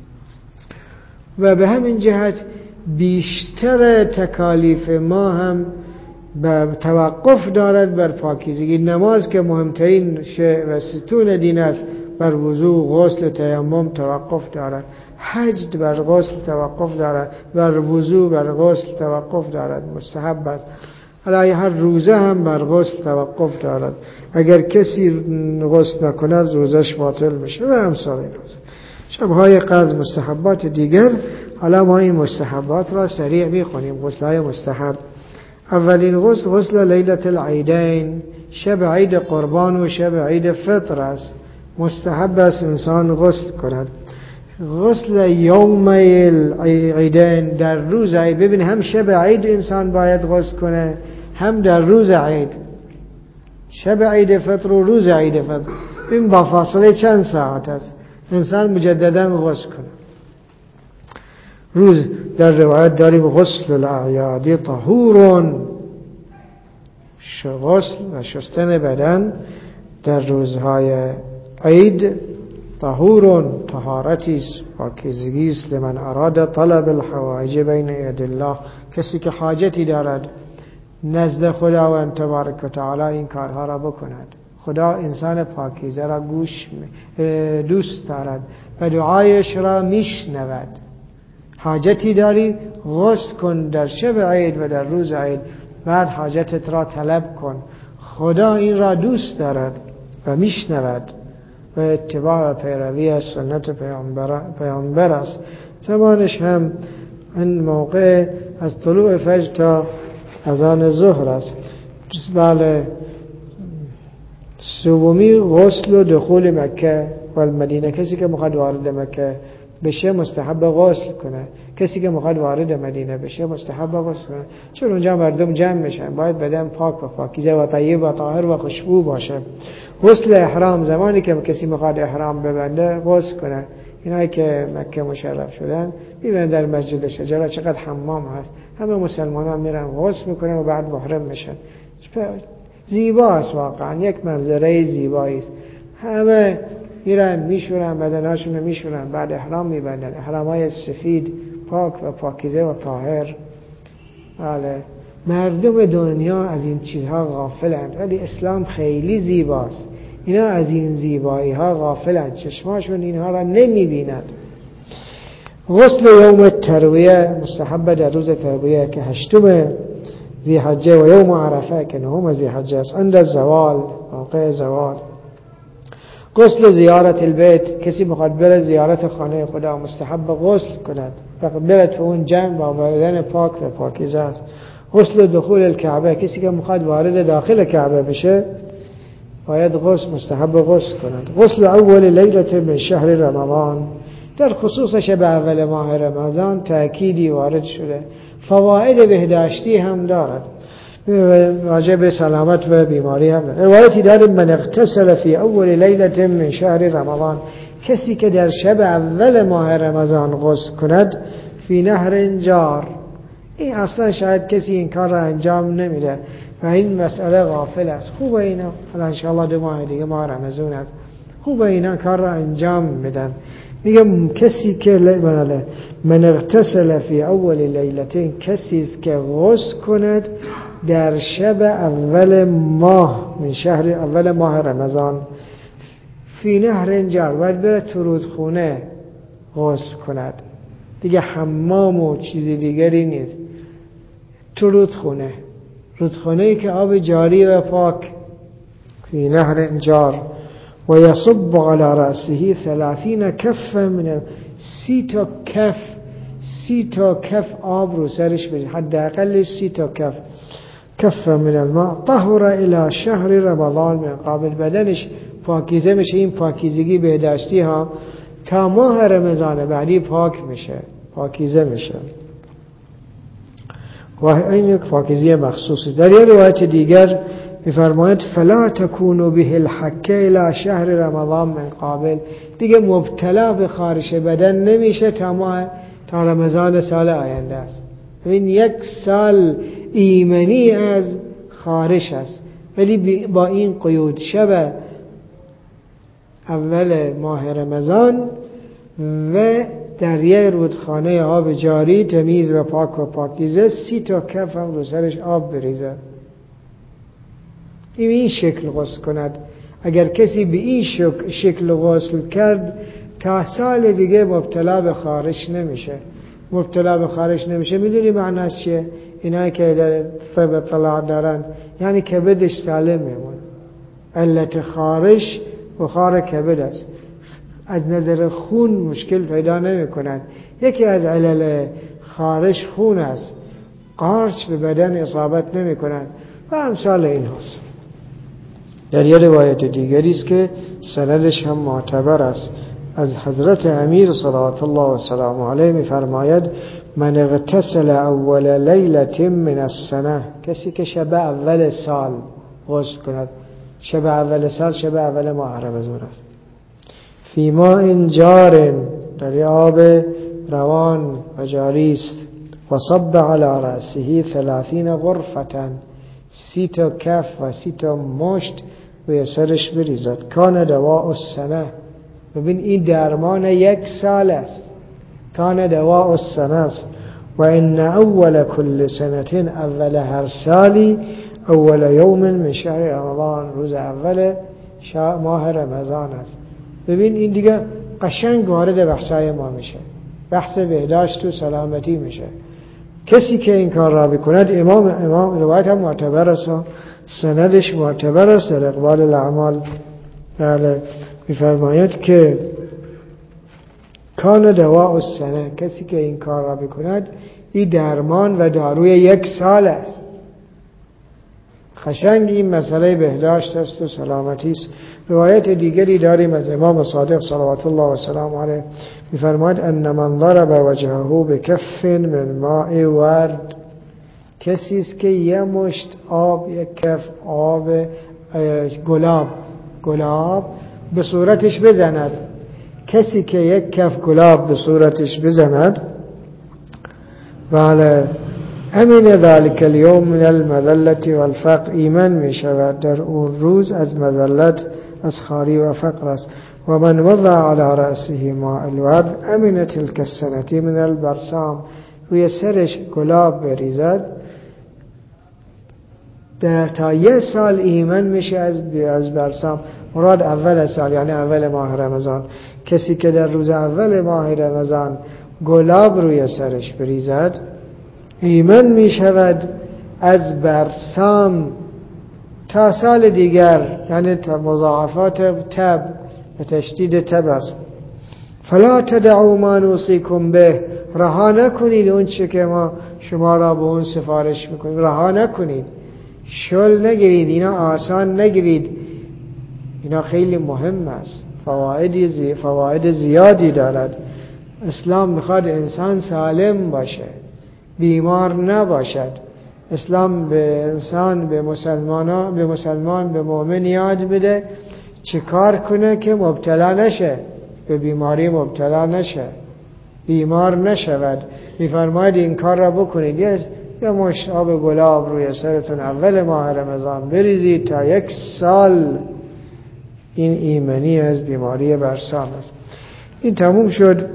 و به همین جهت بیشتر تکالیف ما هم به توقف دارد بر پاکیزگی. نماز که مهمترین شیء و ستون دین است بر وضو، غسل، تیمم توقف دارد. حج بر غسل توقف دارد، بر وضو بر غسل توقف دارد، مستحب است. علی هر روزه هم بر غسل توقف دارد، اگر کسی غسل نکند روزش باطل میشه و امثال این. شبهای قدر مستحبات دیگر. حالا ما این مستحبات را سریع میخونیم. غسل‌های مستحب: اولین غسل غسل لیلة العیدین، شب عید قربان و شب عید فطر است. مستحب است انسان غسل کند. غسل یوم العیدین، در روز عید. ببین هم شب عید انسان باید غسل کنه، هم در روز عید. شب عید فطر و روز عید فطر، این با فاصله چند ساعت است، انسان مجددا غسل کنه. روز در روایت داریم غسل الاعیاد طهور، غسل و شستن بدن در روزهای عید طهور، طهارتی است، پاکیزگی است. لمن اراد طلب الحوائج بین ید الله، کسی که حاجتی دارد نزد خداوند تبارک و تعالی این کارها را بکند. خدا انسان پاکیزه را دوست دارد و دعایش را میشنود. حاجتی داری غسل کن در شب عید و در روز عید، بعد حاجتت را طلب کن. خدا این را دوست دارد و میشنود و اتباع و پیروی از سنت پیامبر است. زمانش هم این موقع از طلوع فجر تا اذان ظهر است. بله، سومی غسل و دخول مکه و المدینه. کسی که میخواد وارد مکه بشه مستحب غسل کنه، کسی که میخواد وارد مدینه بشه مستحب غسل کنه، چون اونجا مردم جمع میشن، باید بدن پاک و پاکیزه و طیب و طاهر و خوشبو باشه. غسل احرام، زمانی که کسی میخواد احرام ببنده غسل کنه. اینایی که مکه مشرف شدن میبینن در مسجد شجره چقدر حمام هست، همه مسلمان ها میرن غسل میکنن و بعد محرم میشن. زیباست، واقعا یک منظره زیبایی است. همه میرن میشورن بدناشون رو میشورن، بعد احرام میبندن، احرامای سفید پاک و پاکیزه و طاهر. بله، مردم دنیا از این چیزها غافلند، ولی اسلام خیلی زیباست. اینا از این زیبایی ها غافلند، چشماشون اینها را نمیبیند. غسل یوم الترویه مستحب در روز ترویه که 8 ذی حجه و یوم عرفه که 9 ذی حجه است، عند الزوال، موقع زوال. غسل زیارت البیت، کسی بخواد بره زیارت خانه خدا مستحب غسل کند و بره تو اون جمع با بدن پاک و پاکیزه است. غسل دخول الکعبه، کسی که میخواد وارد داخل کعبه بشه باید غسل مستحب غسل کند. غسل اول لیلة من شهر رمضان، در خصوص شب اول ماه رمضان تأکیدی وارد شده، فواید بهداشتی هم دارد، راجع به سلامت و بیماری هم دارد. روایتی داریم من اغتسل فی اول لیلة من شهر رمضان، کسی که در شب اول ماه رمضان غسل کند فی نهر جار. این اصلا شاید کسی این کار را انجام نمیده و این مسئله غافل است. خوبه اینا، حالا انشاءالله 2 ماه دیگه ماه رمضان است، خوبه اینا کار را انجام میدن. میگم کسی که من اغتسل فی اول لیلتین، کسی است که غسل کند در شب اول ماه من شهر اول ماه رمضان فی نهر جار، باید بره تو رودخونه غسل کند دیگه، حمام و چیزی دیگری نیست، تو رودخونه که آب جاری و پاک، فی نهر جار و یصب علی رأسه 30 کف من 30 تا کف آب رو سرش بریزه، حداقل 30 تا کف من الماء طهر الى شهر رمضان من قابل، بدنش پاکیزه میشه. این پاکیزگی بهداشتی ها تا ماه رمضان بعدی پاکیزه میشه و این یک پاکیزی مخصوصی. در یه روایت دیگر میفرماید فلا تکونوا به الحکه الى شهر رمضان من قابل، دیگه مبتلا به خارش بدن نمیشه تا رمضان سال آینده است. این 1 سال ایمنی از خارش است، ولی با این قیود شب اول ماه رمضان و در یه رودخانه آب جاری تمیز و پاک و پاکیزه 30 تا کف هم رو سرش آب بریزه، این شکل غسل کند. اگر کسی به این شکل غسل کرد تا سال دیگه مبتلا به خارش نمیشه. میدونی معناش چیه؟ اینایی که در اطلاع دارن یعنی کبدش سالم میمونه. علت خارش بخار کبد است، از نظر خون مشکل پیدا نمی کند. یکی از علل خارش خون است، قارچ به بدن اصابت نمی کند و امثال این هست. در یه روایت دیگری است که سندش هم معتبر است، از حضرت امیر صلوات الله و سلام علیه میفرماید من اغتسل اول لیلة من السنه، کسی که شب اول سال غسل کند، شب اول سال شب اول ماه رمضان است، فی ماء جار، در آب روان و جاری است، و صب علی رأسه 30 غرفة، 30 تا کف و 30 تا مشت روی سرش بریزد. کان دواء السنه، ببین این درمان 1 سال است، کان دواء السنه است. و ان اول کل سنة، اول هر سالی، اول یوم من شهر رمضان، روز اول ماه رمضان است. ببین این دیگه قشنگ وارد بحثای ما میشه، بحث بهداشت و سلامتی میشه. کسی که این کار را بکند، امام روایت هم معتبر است، سندش معتبر است در اقبال الاعمال. بله، میفرماید که کان دواء السنه، کسی که این کار را بکند این درمان و داروی 1 سال است. قشنگ این مسئله بهداشت است و سلامتی است. روایت دیگری داریم از امام صادق صلوات الله و سلام علیه، میفرماید ان من ضرب وجهه بکف من ماء ورد، کسی است که یه مشت آب، 1 کف آب گلاب به صورتش بزند، کسی که 1 کف گلاب به صورتش بزند، بله، امین ذلك اليوم من المذلة والفقر، ایمن می شود در اون روز از مذلت، از خواری و فقر است. و من وضع على رأسه ماء الورد امن تلك السنة من البرسام، روی سرش گلاب بریزد تا 1 سال ایمن میشه از برسام. مراد اول سال یعنی اول ماه رمضان. کسی که در روز اول ماه رمضان گلاب روی سرش بریزد ایمن میشود از برسام تا سال دیگر، یعنی مضاعفات تب و تشدید تب است. فلا تدعوا ما نوصيكم به، رها نکنید اون چه که ما شما را به اون سفارش میکنیم، رها نکنید، شل نگیرید، اینا آسان نگیرید، اینا خیلی مهم است، فواید زیادی دارد. اسلام میخواد انسان سالم باشه، بیمار نباشد. اسلام به انسان، به مسلمان، به مؤمن یاد بده چه کار کنه که مبتلا نشه، به بیماری مبتلا نشه، بیمار نشود. میفرماید این کار را بکنید، یا مشت آب گلاب روی سرتون اول ماه رمضان بریزید تا 1 سال، این ایمنی از بیماری برسام است. این تموم شد.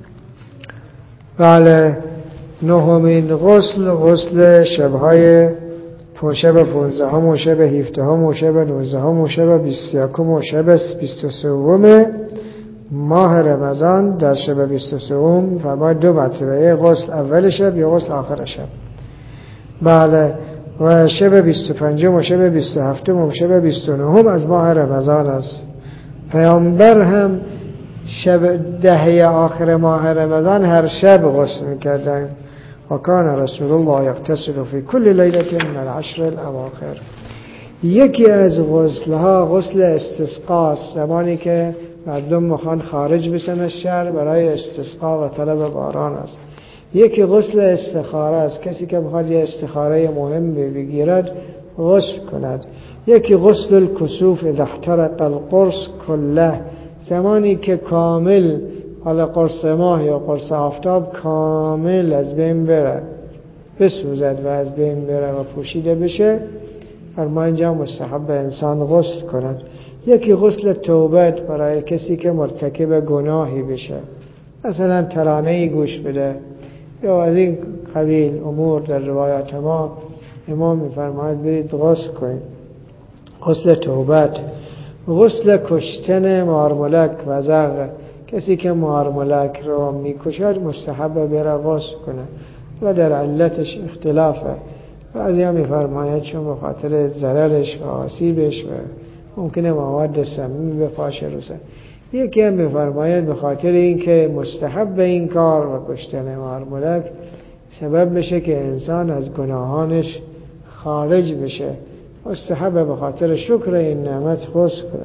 بله، 9مین غسل شبهای شب 15 و شب 17 و شب 19 و شب 21 و شب 23 ماه رمضان. در شب 23 فرماید 2 مرتبه، یک غسل اول شب یا غسل آخر شب. بله، و شب 25 و شب 27 و شب 29 از ماه رمضان است. پیامبر هم شب 10 آخر ماه رمضان هر شب غسل میکردن. و کان رسول الله یغتسل فی کل لیلة من العشر الاواخر. یکی از غسلها غسل استسقا است، زمانی که مردم میخوان خارج بشن از شهر برای استسقا و طلب باران است. یکی غسل استخاره است، کسی که میخواد یه استخاره مهم بگیرد غسل کند. یکی غسل الکسوف اذا احترق القرص کله، زمانی که کامل حالا قرص ماه یا قرص آفتاب کامل از بین بره، بسوزد و از بین بره و پوشیده بشه، فرما اینجا مستحب انسان غسل کند. یکی غسل توبت برای کسی که مرتکب گناهی بشه، مثلا ترانه‌ای گوش بده یا از این قبیل امور. در روایات ما امام می‌فرماید برید غسل کنید. غسل توبت. غسل کشتن مارمولک و زغ، کسی که مارمولک رو میکشد مستحب بره غسل کنه و در علتش اختلافه. بعضی ها میفرماید چون به خاطر ضررش و آسیبش و ممکنه مواد سمی بپاشه روسه. یکی هم میفرماید به خاطر اینکه مستحب این کار و کشتن مارمولک سبب بشه که انسان از گناهانش خارج بشه، مستحب به خاطر شکر این نعمت غسل کنه.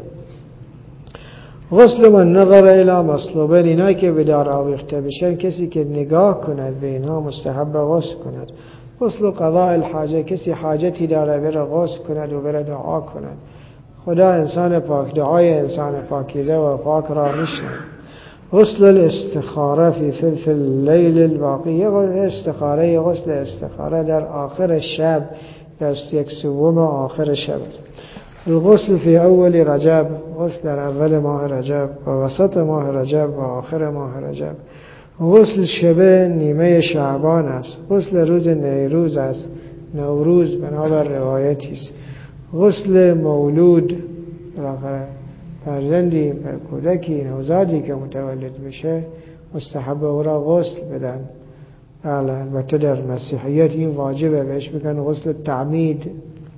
غسل من نظر الی مصلوبین، اینایی که به دار آویخته بشن، کسی که نگاه کند به اینها مستحب غسل کند. غسل قضاء الحاجه، کسی حاجتی داره بره غسل کند و بره دعا کند. خدا انسان پاک، دعای انسان پاکیزه و پاک را میشنه. غسل الاستخاره فی ثلث اللیل الباقی، استخاره، غسل استخاره در آخر شب، در 1/3 آخر شب. الغسل فی اول رجب، غسل در اول ماه رجب و وسط ماه رجب و آخر ماه رجب. غسل شب نیمه شعبان است. غسل روز نیروز است، نوروز بنابر روایتی است. غسل مولود، بالاخره فرزندی، کودکی، نوزادی که متولد بشه مستحب او را غسل بدن. البته در مسیحیت این واجبه، بهش میگن غسل تعمید.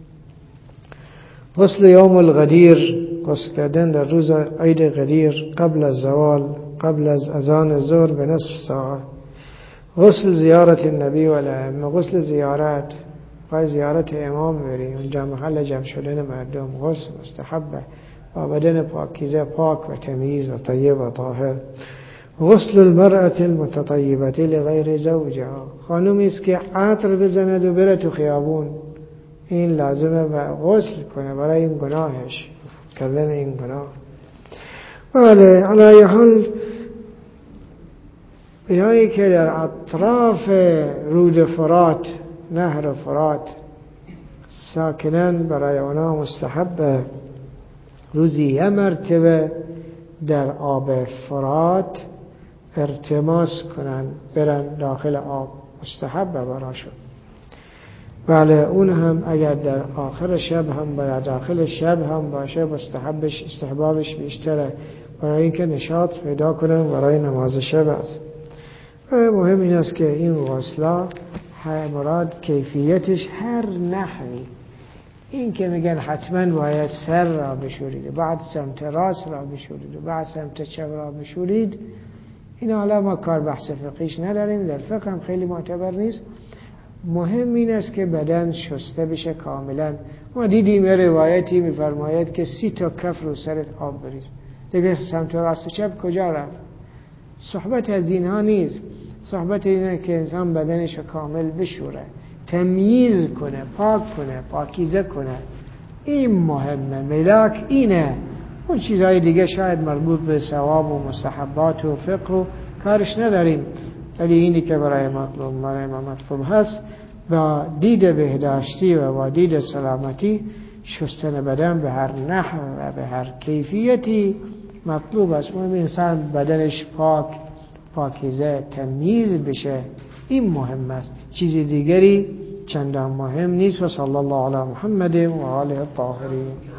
غسل یوم الغدیر، غسل کردن در روز عید غدیر قبل از زوال، قبل از اذان ظهر به نصف ساعه. غسل زیارت النبی و الائمه، غسل زیارت، پای زیارت امام بری، اونجا محل جمع شدن مردم، غسل مستحبه با بدن پاکیزه، پاک و تمیز و طیب و طاهر. غسل المرأة المتطیبة لغیر زوجها، خانومی است که عطر بزند و بره تو خیابون، این لازمه و غسل کنه برای این گناهش، کردن این گناه. بله، علی حال اینایی که در اطراف رود فرات، نهر فرات ساکنن، برای اونا مستحب روزی 1 مرتبه در آب فرات ارتماس کنن برن داخل آب، مستحب براشون. بله اون هم اگر در آخر شب هم باید داخل شب هم باشه استحبابش بیشتره، برای اینکه نشاط پیدا کنن برای نماز شب است. مهم این است که این غسلا مراد کیفیتش هر نحوی، این که میگن حتما باید سر را بشورید، بعد سمت راست را بشورید و بعد سمت چپ را بشورید، این حالا ما کار بحث فقهیش نداریم، در فقه هم خیلی معتبر نیست. مهم این است که بدن شسته بشه کاملا. ما دیدیم روایتی میفرماید که 30 تا کف رو سرت آب بریز، دیگه سمت راست و چپ کجا رفت؟ صحبت از اینها نیست، صحبت اینه که انسان بدنش کامل بشوره، تمییز کنه، پاک کنه، پاکیزه کنه. این مهمه، ملاک اینه. اون چیزهای دیگه شاید مربوط به ثواب و مستحبات و فقه و کارش نداریم، ولی اینی که برای ما مطلوب هست با دید بهداشتی و با دید سلامتی، شستن بدن به هر نحو و به هر کیفیتی مطلوب است. مهم انسان بدنش پاکیزه تمیز بشه، این مهم است، چیز دیگری چندان مهم نیست. و صلی الله علی محمد و آله الطاهرین.